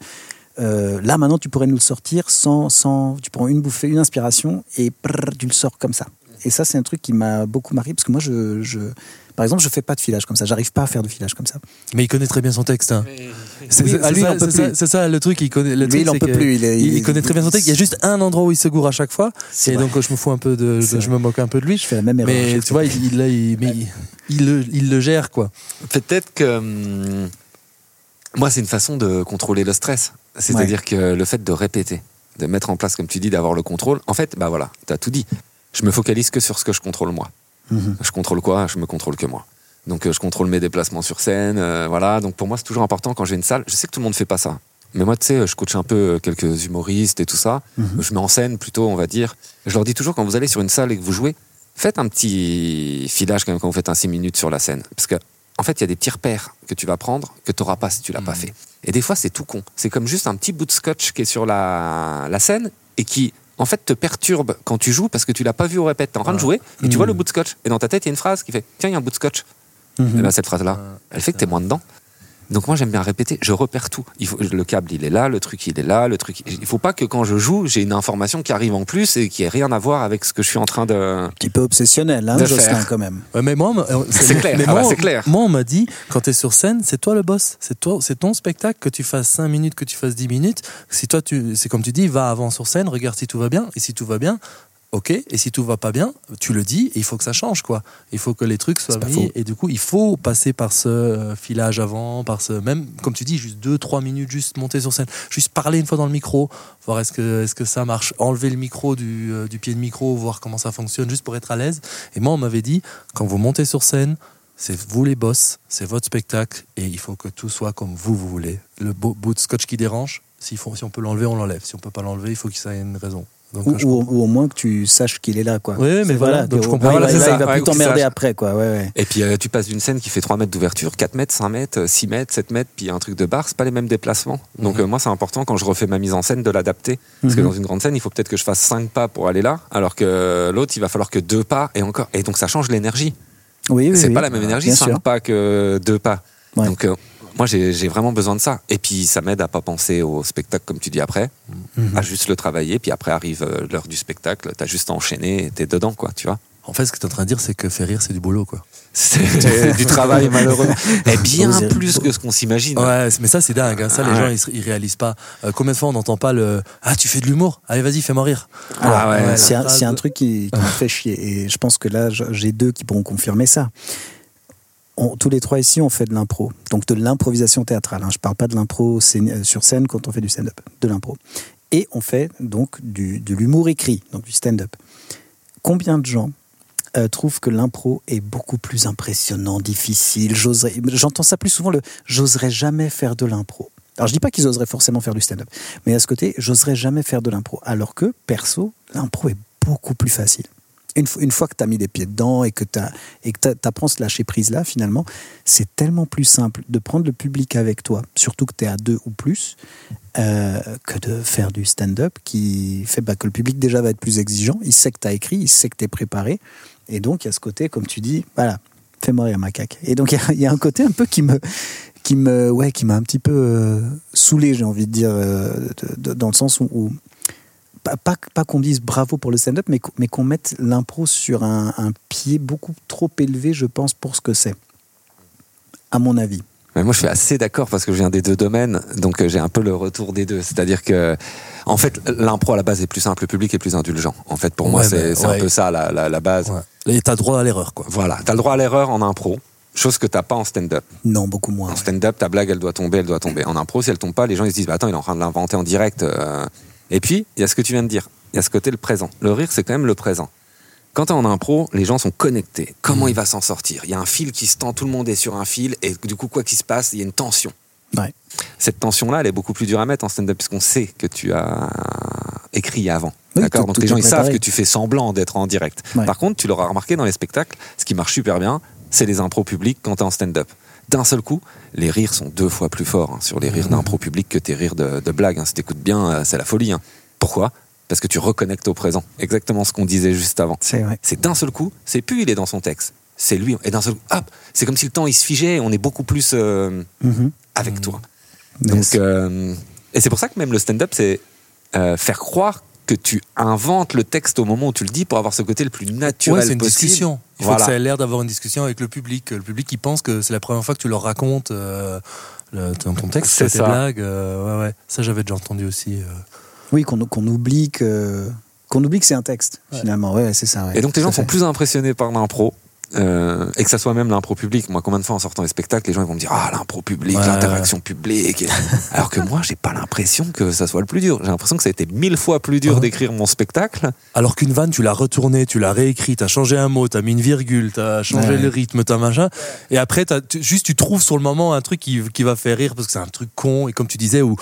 là, maintenant, tu pourrais nous le sortir sans tu prends une bouffée, une inspiration, et tu le sors comme ça. Et ça, c'est un truc qui m'a beaucoup marqué, parce que moi, par exemple, je fais pas de filage comme ça. J'arrive pas à faire de filage comme ça. Mais il connaît très bien son texte. Hein. C'est ça le truc. Il connaît. Il en peut plus. Il connaît très bien son texte. Il y a juste un endroit où il se gourre à chaque fois. Et donc je me fous un peu je me moque un peu de lui. Je fais la même erreur. Mais tu vois, il le gère, quoi. Peut-être que moi, c'est une façon de contrôler le stress. C'est-à-dire que le fait de répéter, de mettre en place, comme tu dis, d'avoir le contrôle. En fait, voilà, t'as tout dit. Je me focalise que sur ce que je contrôle moi. Je contrôle quoi ? Je me contrôle que moi. Donc je contrôle mes déplacements sur scène, voilà. Donc pour moi c'est toujours important quand j'ai une salle. Je sais que tout le monde fait pas ça, mais moi tu sais, je coach un peu quelques humoristes et tout ça. Je mets en scène plutôt, on va dire. Je leur dis toujours quand vous allez sur une salle et que vous jouez, faites un petit filage quand même quand vous faites un 6 minutes sur la scène, parce que en fait il y a des petits repères que tu vas prendre que t'auras pas si tu l'as pas fait. Et des fois c'est tout con. C'est comme juste un petit bout de scotch qui est sur la scène et qui en fait, te perturbe quand tu joues parce que tu l'as pas vu au répète. T'es en train de jouer et tu vois le bout de scotch. Et dans ta tête, il y a une phrase qui fait « Tiens, il y a un bout de scotch ». Et bien, cette phrase-là, elle fait que t'es moins dedans. Donc moi, j'aime bien répéter. Je repère tout. Le câble, il est là. Le truc, il est là. Il faut pas que quand je joue, j'ai une information qui arrive en plus et qui ait rien à voir avec ce que je suis en train de un petit peu obsessionnel, hein, Jocelyn, quand même. Ouais, mais moi, c'est clair. C'est clair. Moi, on m'a dit, quand t'es sur scène, c'est toi le boss. C'est ton spectacle, que tu fasses 5 minutes, que tu fasses 10 minutes. Si toi, c'est comme tu dis, va avant sur scène, regarde si tout va bien. Et si tout va bien, ok, et si tout va pas bien, tu le dis, et il faut que ça change, quoi. Il faut que les trucs soient mis, et du coup, il faut passer par ce filage avant, même, comme tu dis, juste 2-3 minutes, juste monter sur scène, juste parler une fois dans le micro, voir est-ce que ça marche, enlever le micro du pied de micro, voir comment ça fonctionne, juste pour être à l'aise. Et moi, on m'avait dit, quand vous montez sur scène, c'est vous les boss, c'est votre spectacle, et il faut que tout soit comme vous voulez. Le bout de scotch qui dérange, si on peut l'enlever, on l'enlève. Si on peut pas l'enlever, il faut que ça ait une raison. Donc, ou au moins que tu saches qu'il est là, quoi. Oui, mais voilà, donc je comprends. Il va plus t'emmerder après, quoi. Ouais. Et puis tu passes d'une scène qui fait 3 mètres d'ouverture, 4 mètres, 5 mètres, 6 mètres, 7 mètres, puis un truc de bar, c'est pas les mêmes déplacements. Donc moi, c'est important quand je refais ma mise en scène de l'adapter. Parce que dans une grande scène, il faut peut-être que je fasse 5 pas pour aller là, alors que l'autre, il va falloir que 2 pas et encore. Et donc ça change l'énergie. Oui, c'est pas la même énergie, 5 pas que 2 pas. Ouais. Donc moi, j'ai vraiment besoin de ça. Et puis, ça m'aide à pas penser au spectacle, comme tu dis après, à juste le travailler. Puis après arrive l'heure du spectacle, t'as juste à enchaîner et t'es dedans, quoi, tu vois. En fait, ce que t'es en train de dire, c'est que faire rire, c'est du boulot, quoi. C'est du travail, malheureusement. Et bien plus que ce qu'on s'imagine. Ouais, mais ça, c'est dingue. Hein. Ça, les gens, ils réalisent pas. Combien de fois on n'entend pas le « Ah, tu fais de l'humour ? Allez, vas-y, fais-moi rire. » C'est un truc qui me fait chier. Et je pense que là, j'ai 2 qui pourront confirmer ça. Tous les 3 ici, on fait de l'impro. Donc de l'improvisation théâtrale. Hein. Je ne parle pas de l'impro sur scène quand on fait du stand-up. De l'impro. Et on fait donc de l'humour écrit, donc du stand-up. Combien de gens trouvent que l'impro est beaucoup plus impressionnant, difficile, j'entends ça plus souvent, j'oserais jamais faire de l'impro. Alors je dis pas qu'ils oseraient forcément faire du stand-up, mais à ce côté, j'oserais jamais faire de l'impro. Alors que, perso, l'impro est beaucoup plus facile. Une fois que tu as mis les pieds dedans et que tu apprends ce lâcher-prise-là, finalement, c'est tellement plus simple de prendre le public avec toi, surtout que tu es à 2 ou plus, que de faire du stand-up qui fait que le public déjà va être plus exigeant. Il sait que tu as écrit, il sait que tu es préparé. Et donc, il y a ce côté, comme tu dis, voilà, fais-moi rire, macaque. Et donc, il y a un côté un peu qui m'a un petit peu saoulé, j'ai envie de dire, dans le sens où pas qu'on dise bravo pour le stand-up, mais qu'on mette l'impro sur un pied beaucoup trop élevé, je pense, pour ce que c'est, à mon avis. Mais moi, je suis assez d'accord parce que je viens des deux domaines, donc j'ai un peu le retour des deux. C'est-à-dire que, en fait, l'impro à la base est plus simple, le public est plus indulgent. En fait, pour moi, c'est un peu ça la base. Ouais. Et t'as droit à l'erreur, quoi. Voilà, t'as le droit à l'erreur en impro. Chose que t'as pas en stand-up. Non, beaucoup moins. En stand-up, ta blague, elle doit tomber. En impro, si elle tombe pas, les gens ils se disent, attends, il est en train de l'inventer en direct. Et puis, il y a ce que tu viens de dire. Il y a ce côté, le présent. Le rire, c'est quand même le présent. Quand t'es en impro, les gens sont connectés. Comment il va s'en sortir ? Il y a un fil qui se tend, tout le monde est sur un fil, et du coup, quoi qu'il se passe, il y a une tension. Ouais. Cette tension-là, elle est beaucoup plus dure à mettre en stand-up, puisqu'on sait que tu as écrit avant. Oui, d'accord ? Donc tout les gens, ils préparé. savent que tu fais semblant d'être en direct. Ouais. Par contre, tu l'auras remarqué dans les spectacles, ce qui marche super bien, c'est les impros publics quand t'es en stand-up. D'un seul coup, les rires sont 2 fois plus forts sur les rires d'impro public que tes rires de blague. Si t'écoutes bien, c'est la folie. Pourquoi ? Parce que tu reconnectes au présent. Exactement ce qu'on disait juste avant. C'est vrai. C'est d'un seul coup, c'est plus il est dans son texte. C'est lui. Et d'un seul coup, hop, c'est comme si le temps il se figeait et on est beaucoup plus avec toi. Donc, et c'est pour ça que même le stand-up, c'est faire croire que tu inventes le texte au moment où tu le dis pour avoir ce côté le plus naturel possible. C'est une discussion. Il faut voilà. que ça ait l'air d'avoir une discussion avec le public. Le public, il pense que c'est la première fois que tu leur racontes ton texte, c'est tes ça. blagues. Ouais. Ça, j'avais déjà entendu aussi. Oui, qu'on oublie que c'est un texte, finalement. Ouais, c'est ça. Ouais. Et donc les gens sont plus impressionnés par l'impro. Et que ça soit même l'impro public. Moi, combien de fois en sortant les spectacles, les gens ils vont me dire l'impro public, l'interaction publique. Alors que moi, j'ai pas l'impression que ça soit le plus dur. J'ai l'impression que ça a été 1000 fois plus dur d'écrire mon spectacle. Alors qu'une vanne, tu l'as retournée, tu l'as réécrit, t'as changé un mot, t'as mis une virgule, t'as changé le rythme, t'as machin. Et après, tu trouves sur le moment un truc qui va faire rire parce que c'est un truc con. Et comme tu disais, où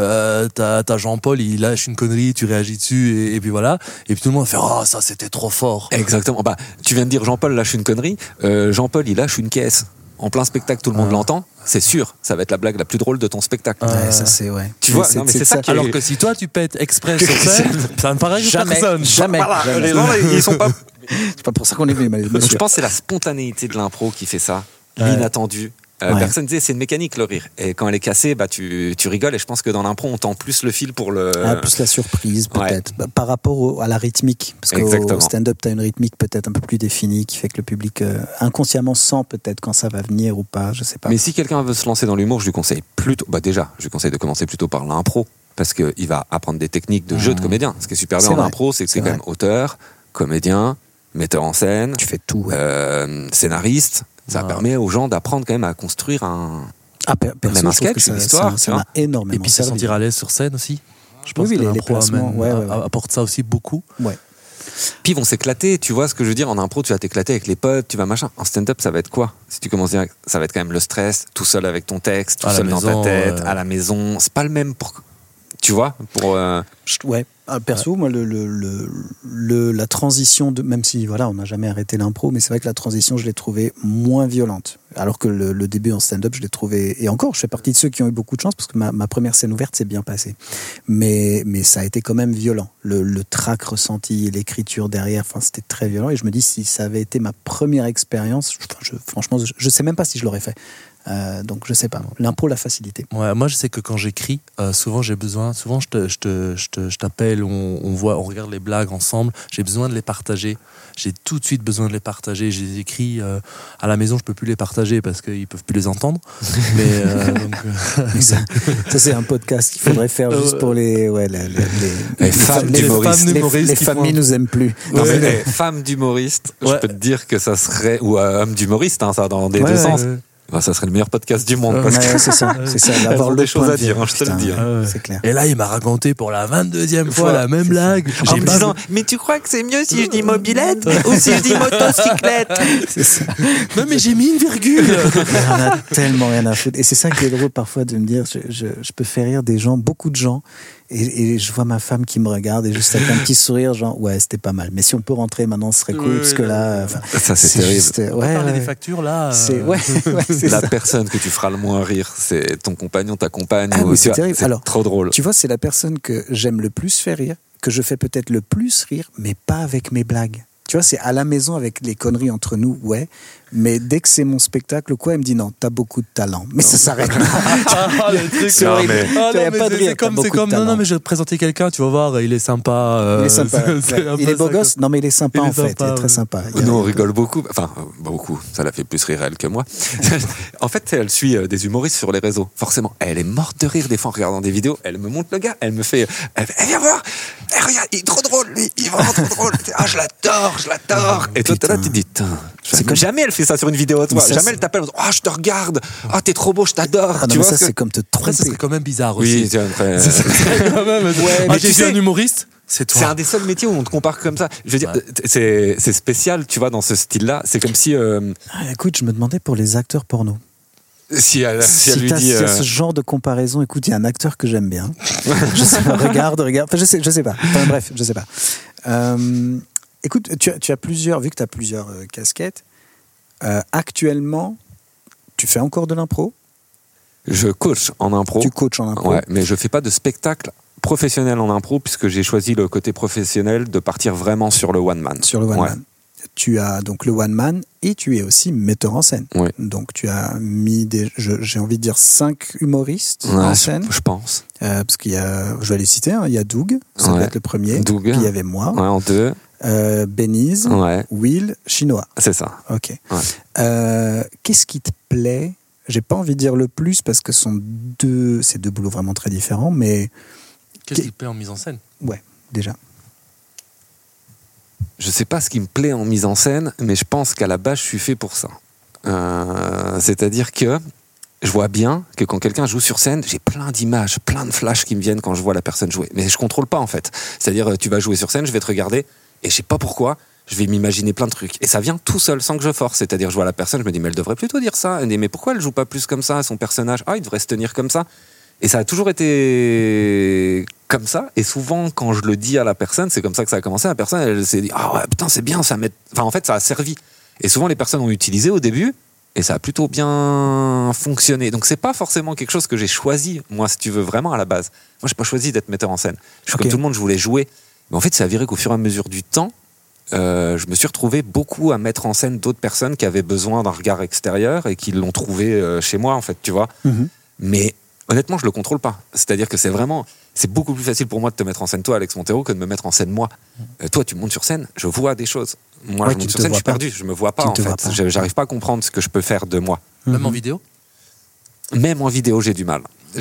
t'as Jean-Paul, il lâche une connerie, tu réagis dessus, et puis voilà. Et puis tout le monde fait ça c'était trop fort. Exactement. Tu viens de dire Jean-Paul lâche une connerie. Jean-Paul, il lâche une caisse. En plein spectacle, tout le monde l'entend. C'est sûr, ça va être la blague la plus drôle de ton spectacle. Ça c'est Tu vois, c'est ça qui Alors que si toi tu pètes exprès sur scène, ça ne paraît jamais, personne. Jamais. Les gens, ils sont pas. C'est pas pour ça qu'on est venu. Donc, je pense que c'est la spontanéité de l'impro qui fait ça, l'inattendu. Personne disait c'est une mécanique le rire. Et quand elle est cassée, tu rigoles. Et je pense que dans l'impro, on tend plus le fil pour le. Plus la surprise peut-être par rapport à la rythmique. Parce qu'au stand-up, t'as une rythmique peut-être un peu plus définie qui fait que le public inconsciemment sent peut-être quand ça va venir ou pas. Je sais pas. Mais si quelqu'un veut se lancer dans l'humour, je lui conseille plutôt. Déjà, je lui conseille de commencer plutôt par l'impro parce qu'il va apprendre des techniques de jeu de comédien. Ce qui est super bien en impro, c'est que c'est quand même auteur, comédien, metteur en scène. Tu fais tout. Scénariste. Ça permet aux gens d'apprendre quand même à construire même un sketch, une histoire. Ça m'a énormément Et puis se servi. sentir à l'aise sur scène aussi. Je pense que les l'impro placements, apporte ça aussi beaucoup. Ouais. Puis ils vont s'éclater, tu vois ce que je veux dire. En impro, tu vas t'éclater avec les potes, tu vas machin. En stand-up, ça va être quoi ? Si tu commences direct, ça va être quand même le stress, tout seul avec ton texte, tout seul dans ta tête, à la maison. C'est pas le même pour... Tu vois, pour... Ouais. Perso, moi, la transition, même si voilà, on n'a jamais arrêté l'impro, mais c'est vrai que la transition, je l'ai trouvée moins violente. Alors que le début en stand-up, je l'ai trouvé... Et encore, je fais partie de ceux qui ont eu beaucoup de chance parce que ma première scène ouverte s'est bien passée. Mais ça a été quand même violent. Le trac ressenti, l'écriture derrière, c'était très violent. Et je me dis, si ça avait été ma première expérience, franchement, je sais même pas si je l'aurais fait. Donc je sais pas, l'impro l'a facilité. Ouais, moi je sais que quand j'écris, souvent j'ai besoin, je t'appelle, on regarde les blagues ensemble, j'ai besoin de les partager, j'ai tout de suite besoin de les partager. Je les écris à la maison, je peux plus les partager parce qu'ils peuvent plus les entendre. Mais ça c'est un podcast qu'il faudrait faire juste pour les femmes d'humoristes. Les familles nous aiment plus. Non, mais les femmes d'humoristes, je peux te dire que ça serait, ou hommes d'humoristes, ça dans des deux sens. Ça serait le meilleur podcast du monde. Parce que c'est ça. D'avoir des choses à dire, je te le dis. C'est clair. Et là, il m'a raconté pour la 22e fois la même blague. En me disant, mais tu crois que c'est mieux si je dis mobilette ou si je dis motocyclette? C'est ça. Non, mais j'ai mis une virgule. On a tellement rien à foutre. Et c'est ça qui est drôle parfois de me dire, je peux faire rire des gens, beaucoup de gens, Et je vois ma femme qui me regarde et juste avec un petit sourire, genre, ouais, c'était pas mal. Mais si on peut rentrer maintenant, ce serait cool, parce que là. Ça, c'est terrible. Juste, On peut parler des factures, là. C'est la ça. personne que tu feras le moins rire, c'est ton compagnon, ta compagne. Ah, mais c'est vois, terrible. c'est Alors, trop drôle. Tu vois, c'est la personne que j'aime le plus faire rire, que je fais peut-être le plus rire, mais pas avec mes blagues. Tu vois, c'est à la maison avec les conneries entre nous, ouais. Mais dès que c'est mon spectacle, quoi, elle me dit non, t'as beaucoup de talent. Mais ça s'arrête là. Le truc, C'est Non, horrible. mais- Tu vois, y a pas de rire, c'est comme, t'as c'est beaucoup de comme, non, talent. mais je vais te présenter quelqu'un, tu vas voir, il est sympa. Il est sympa. c'est un Il peu est beau ça, gosse. Non, mais il est sympa Il est en fait. sympa, Il est très ouais. sympa. Nous, on rigole beaucoup. Enfin, beaucoup. Ça la fait plus rire, elle, que moi. En fait, elle suit des humoristes sur les réseaux. Forcément. Elle est morte de rire des fois en regardant des vidéos. Elle me montre le gars. Elle me fait, viens voir. Regarde, il est trop drôle, lui. Il est vraiment trop drôle. Ah, je l'adore. Et toi, t'es là, tu te dis, jamais elle fait ça sur une vidéo, toi. Ça, Jamais elle t'appelle. Ah, je te regarde. Ah, t'es trop beau, je t'adore. Ah non, Tu mais vois ça, ce que- c'est comme te Après, ça tromper. serait quand même bizarre Oui, aussi. c'est après. Ça serait quand même. mais Ah, tu j'ai vu sais- un humoriste, c'est toi. C'est un des seuls métiers où on te compare comme ça. Je veux dire, Ouais. c'est spécial, tu vois, dans ce style-là. C'est comme si, Ah, écoute, je me demandais pour les acteurs porno. si elle lui t'as dit. s'il y a ce genre de comparaison, écoute, il y a un acteur que j'aime bien. Je sais pas, regarde. Enfin, je sais pas. Enfin, bref, je sais pas. Écoute, tu as plusieurs, vu que tu as plusieurs casquettes, actuellement, tu fais encore de l'impro? Je coach en impro. Tu coaches en impro? Ouais, mais je fais pas de spectacle professionnel en impro puisque j'ai choisi le côté professionnel de partir vraiment sur le one man. Sur le one Ouais. man. Tu as donc le one man et tu es aussi metteur en scène. Oui. Donc tu as mis j'ai envie de dire 5 humoristes Ouais, en scène. je pense. Parce qu'il y a, je vais les citer, hein, il y a Doug, ça Ouais. doit être le premier. Doug. Puis il y avait moi, Ouais, en deux. Beniz, Ouais, Will, Chinois. c'est ça. Ok. Ouais. Qu'est-ce qui te plaît? J'ai pas envie de dire le plus parce que c'est deux boulots vraiment très différents, mais Qu'est-ce qui te plaît en mise en scène? ouais, déjà. Je sais pas ce qui me plaît en mise en scène, mais je pense qu'à la base, je suis fait pour ça. C'est-à-dire que je vois bien que quand quelqu'un joue sur scène, j'ai plein d'images, plein de flashs qui me viennent quand je vois la personne jouer. Mais je contrôle pas, en fait. C'est-à-dire, tu vas jouer sur scène, je vais te regarder, et je sais pas pourquoi, je vais m'imaginer plein de trucs. Et ça vient tout seul, sans que je force. C'est-à-dire, je vois la personne, je me dis, mais elle devrait plutôt dire ça. Elle me dit, mais pourquoi elle joue pas plus comme ça, son personnage? Ah, il devrait se tenir comme ça. Et ça a toujours été comme ça. Et souvent, quand je le dis à la personne, c'est comme ça que ça a commencé. La personne, elle s'est dit, ah ouais, putain, c'est bien, ça m'aide. Enfin, en fait, ça a servi. Et souvent, les personnes ont utilisé au début, et ça a plutôt bien fonctionné. Donc, c'est pas forcément quelque chose que j'ai choisi, moi, si tu veux, vraiment à la base. Moi, j'ai pas choisi d'être metteur en scène. Je suis Ok. comme tout le monde, je voulais jouer. Mais en fait, ça a viré qu'au fur et à mesure du temps, je me suis retrouvé beaucoup à mettre en scène d'autres personnes qui avaient besoin d'un regard extérieur et qui l'ont trouvé chez moi, en fait, tu vois. Mhm. Mais honnêtement, je le contrôle pas. C'est-à-dire que c'est beaucoup plus facile pour moi de te mettre en scène toi, Alex Montero, que de me mettre en scène moi. Toi, tu montes sur scène, je vois des choses. Moi, Ouais, je tu monte ne sur te scène, je vois suis pas. perdu. Je me vois pas, Tu ne en te vois fait. pas. J'arrive pas à comprendre ce que je peux faire de moi. Même en vidéo? Même en vidéo, j'ai du mal.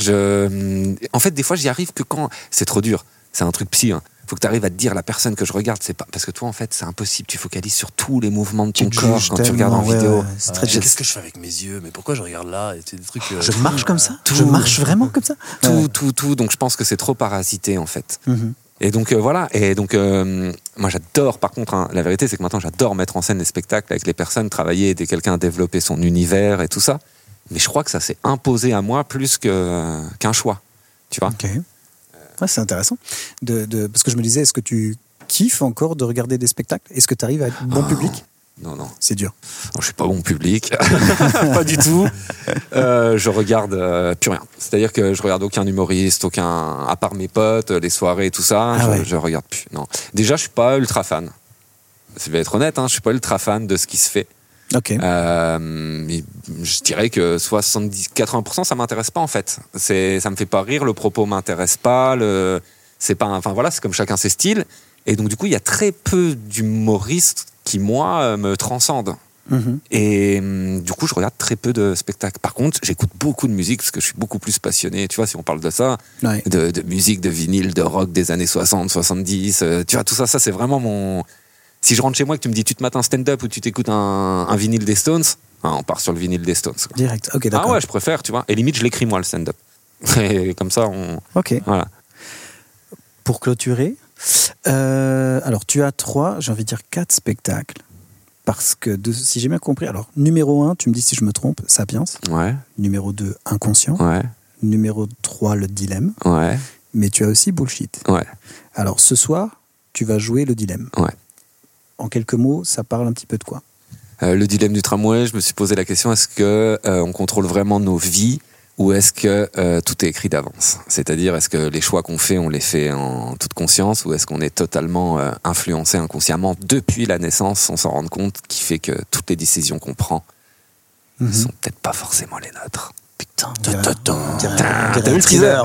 En fait, des fois, j'y arrive que quand c'est trop dur. C'est un truc psy. Hein. Faut que tu arrives à te dire la personne que je regarde, c'est pas parce que toi, en fait, c'est impossible. Tu focalises sur tous les mouvements de ton Tu te corps juges quand tu regardes en tellement, ouais, vidéo. ouais, c'est très Mais dur. qu'est-ce que je fais avec mes yeux? Mais pourquoi je regarde là? Et c'est des trucs. Je marche comme ça? Tout. Je marche vraiment comme ça? Tout. Donc, je pense que c'est trop parasité, en fait. Mhm. Et donc voilà, et donc moi j'adore, par contre, hein, la vérité c'est que maintenant j'adore mettre en scène des spectacles avec les personnes, travailler, aider quelqu'un à développer son univers et tout ça. Mais je crois que ça s'est imposé à moi plus qu'un choix, tu vois. Ok. Ouais, c'est intéressant. Parce que je me disais, est-ce que tu kiffes encore de regarder des spectacles? Est-ce que tu arrives à être bon public? Non, C'est dur. non, je suis pas bon public, pas du tout. Je regarde plus rien. C'est-à-dire que je regarde aucun humoriste, à part mes potes, les soirées et tout ça, Ah ouais. je regarde plus. Non. Déjà, je suis pas ultra fan. Je vais être honnête, hein, je suis pas ultra fan de ce qui se fait. Ok. Mais je dirais que 70-80% ça m'intéresse pas en fait. Ça me fait pas rire, le propos m'intéresse pas, c'est pas enfin voilà, c'est comme chacun ses styles et donc du coup il y a très peu d'humoristes qui moi me transcendent. Mhm. Et du coup je regarde très peu de spectacles. Par contre, j'écoute beaucoup de musique parce que je suis beaucoup plus passionné, tu vois, si on parle de ça, Ouais. de musique, de vinyle, de rock des années 60, 70, tu vois tout ça c'est vraiment mon. Si je rentre chez moi et que tu me dis tu te mates un stand-up ou tu t'écoutes un vinyle des Stones, hein, on part sur le vinyle des Stones. Quoi. Direct. Ok, d'accord. Ah ouais, je préfère, tu vois. Et limite, je l'écris moi le stand-up. Et comme ça, Ok. voilà. Pour clôturer, alors tu as 4 spectacles. Parce que, si j'ai bien compris, alors numéro 1, tu me dis si je me trompe, Sapiens. Ouais, Numéro 2, Inconscient. ouais, Numéro 3, Le Dilemme. ouais. mais tu as aussi bullshit. Ouais. Alors ce soir, tu vas jouer le dilemme. Ouais. En quelques mots, ça parle un petit peu de quoi? Le dilemme du tramway, je me suis posé la question, est-ce que on contrôle vraiment nos vies ou est-ce que tout est écrit d'avance? C'est-à-dire, est-ce que les choix qu'on fait, on les fait en toute conscience ou est-ce qu'on est totalement influencé inconsciemment depuis la naissance sans s'en rendre compte, qui fait que toutes les décisions qu'on prend ne sont peut-être pas forcément les nôtres? Putain, T'as vu le teaser?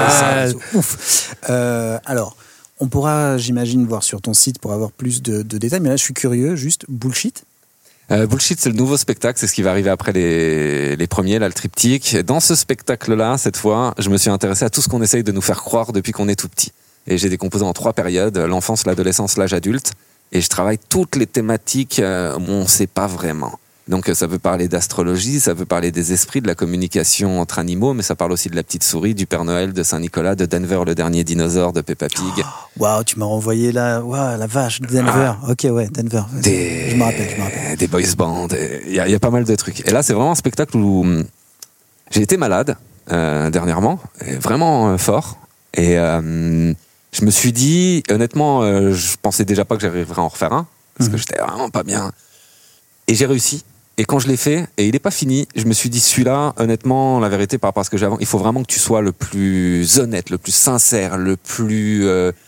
Ouf. Alors, on pourra, j'imagine, voir sur ton site pour avoir plus de détails, mais là, je suis curieux, juste bullshit. Bullshit, c'est le nouveau spectacle, c'est ce qui va arriver après les premiers, là, le triptyque. Dans ce spectacle-là, cette fois, je me suis intéressé à tout ce qu'on essaye de nous faire croire depuis qu'on est tout petit. Et j'ai décomposé en 3 périodes, l'enfance, l'adolescence, l'âge adulte. Et je travaille toutes les thématiques où on ne sait pas vraiment. Donc ça peut parler d'astrologie, ça peut parler des esprits, de la communication entre animaux, mais ça parle aussi de la petite souris, du Père Noël, de Saint-Nicolas, de Denver, le dernier dinosaure, de Peppa Pig. Waouh, tu m'as renvoyé là, waouh, la vache, Denver. Ok, ouais, Denver. Je me rappelle. Des boys bands, il y a pas mal de trucs. Et là, c'est vraiment un spectacle où j'ai été malade dernièrement, vraiment fort. Et je me suis dit, honnêtement, je pensais déjà pas que j'arriverais à en refaire un, parce que j'étais vraiment pas bien. Et j'ai réussi. Et quand je l'ai fait, et il n'est pas fini, je me suis dit, celui-là, honnêtement, la vérité par rapport à ce que j'ai avant, il faut vraiment que tu sois le plus honnête, le plus sincère, le plus...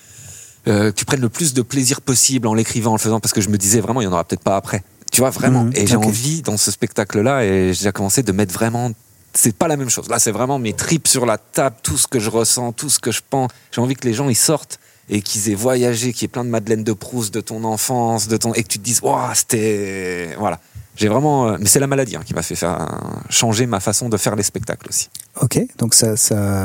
que tu prennes le plus de plaisir possible en l'écrivant, en le faisant, parce que je me disais vraiment, il n'y en aura peut-être pas après. Tu vois, vraiment. Et j'ai envie, dans ce spectacle-là, et j'ai commencé de mettre vraiment... C'est pas la même chose. Là, c'est vraiment mes tripes sur la table, tout ce que je ressens, tout ce que je pense. J'ai envie que les gens, ils sortent et qu'ils aient voyagé, qu'il y ait plein de Madeleine de Proust de ton enfance, et que tu te dises, waouh, c'était... Voilà. J'ai vraiment... Mais c'est la maladie qui m'a fait changer ma façon de faire les spectacles aussi. Ok, donc ça...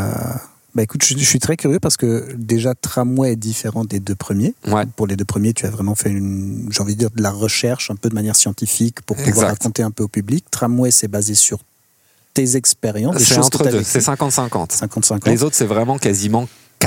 Bah écoute, je suis très curieux parce que déjà, Tramway est différent des 2 premiers. Ouais. Pour les 2 premiers, tu as vraiment fait j'ai envie de dire, de la recherche un peu de manière scientifique pour pouvoir raconter un peu au public. Tramway, c'est basé sur tes expériences, des choses que tu as vécues. C'est 50-50. 50-50. Les autres, c'est vraiment quasiment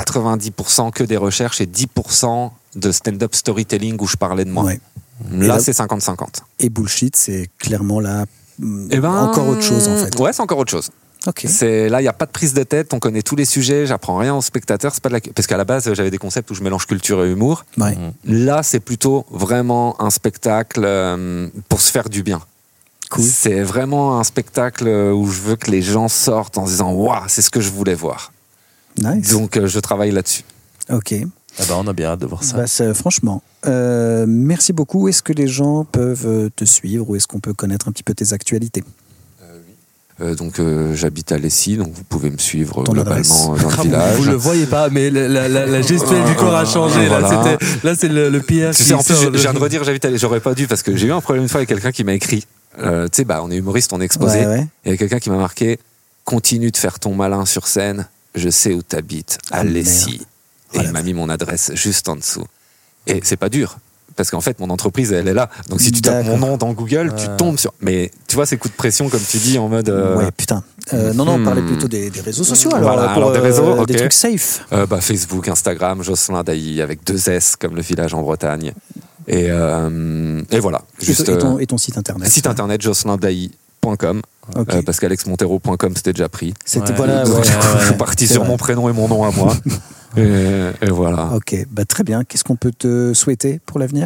90% que des recherches et 10% de stand-up storytelling où je parlais de moi. Ouais. Là, c'est 50-50. Et bullshit, c'est clairement là encore autre chose en fait. Ouais, c'est encore autre chose. Okay. Là, il n'y a pas de prise de tête, on connaît tous les sujets, j'apprends rien aux spectateurs. C'est pas parce qu'à la base, j'avais des concepts où je mélange culture et humour. Ouais. Là, c'est plutôt vraiment un spectacle pour se faire du bien. Cool. C'est vraiment un spectacle où je veux que les gens sortent en se disant « Waouh, c'est ce que je voulais voir ». Nice. Donc, je travaille là-dessus. Ok. Ah bah, on a bien hâte de voir ça. Franchement, merci beaucoup. Est-ce que les gens peuvent te suivre ou est-ce qu'on peut connaître un petit peu tes actualités? Donc j'habite à Lessy, donc vous pouvez me suivre globalement dans le village. Vous le voyez pas, mais la gestuelle du corps a changé. Voilà. Là, c'est le pire. Tu sais, en plus, je viens de redire j'habite à Lessy. J'aurais pas dû parce que j'ai eu un problème une fois avec quelqu'un qui m'a écrit. Tu sais, on est humoriste, on est exposé. Ouais. Et il y a quelqu'un qui m'a marqué: continue de faire ton malin sur scène. Je sais où t'habites, à Lessy. Et il m'a mis mon adresse juste en dessous. Et c'est pas dur. Parce qu'en fait, mon entreprise, elle est là. Donc, si tu tapes mon nom dans Google, tu tombes sur... Mais tu vois, ces coups de pression, comme tu dis, en mode... Ouais, putain. Non, on parlait plutôt des réseaux sociaux. Alors des réseaux, okay. Des trucs safe. Facebook, Instagram, Jocelyn Dailly, avec 2 S, comme le village en Bretagne. Et voilà. Et ton site internet. Site internet, jocelyndailly.com. Okay. Parce qu'alexmontero.com, c'était déjà pris. C'était voilà. Je suis parti sur mon prénom et mon nom à moi. Et voilà. Ok, très bien. Qu'est-ce qu'on peut te souhaiter pour l'avenir?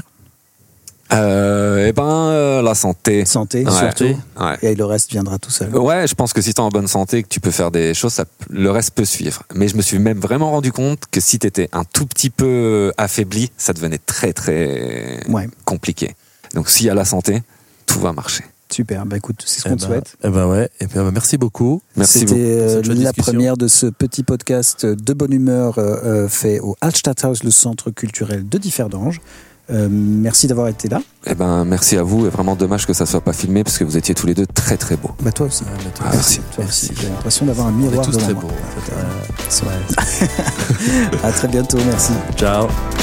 La santé. Santé, surtout. Ouais. Et le reste viendra tout seul. Ouais, je pense que si t'es en bonne santé, que tu peux faire des choses, le reste peut suivre. Mais je me suis même vraiment rendu compte que si t'étais un tout petit peu affaibli, ça devenait très très compliqué. Donc s'il y a la santé, tout va marcher. Super, écoute, c'est ce qu'on te souhaite. Merci beaucoup. C'était la première de ce petit podcast de bonne humeur fait au Altstadthaus, le centre culturel de Differdange. Merci d'avoir été là. Merci à vous, et vraiment dommage que ça soit pas filmé parce que vous étiez tous les 2 très très beaux. Toi aussi. Merci. Toi aussi. J'ai l'impression d'avoir un miroir devant moi. On est tous très beaux. À très bientôt, merci. Ciao.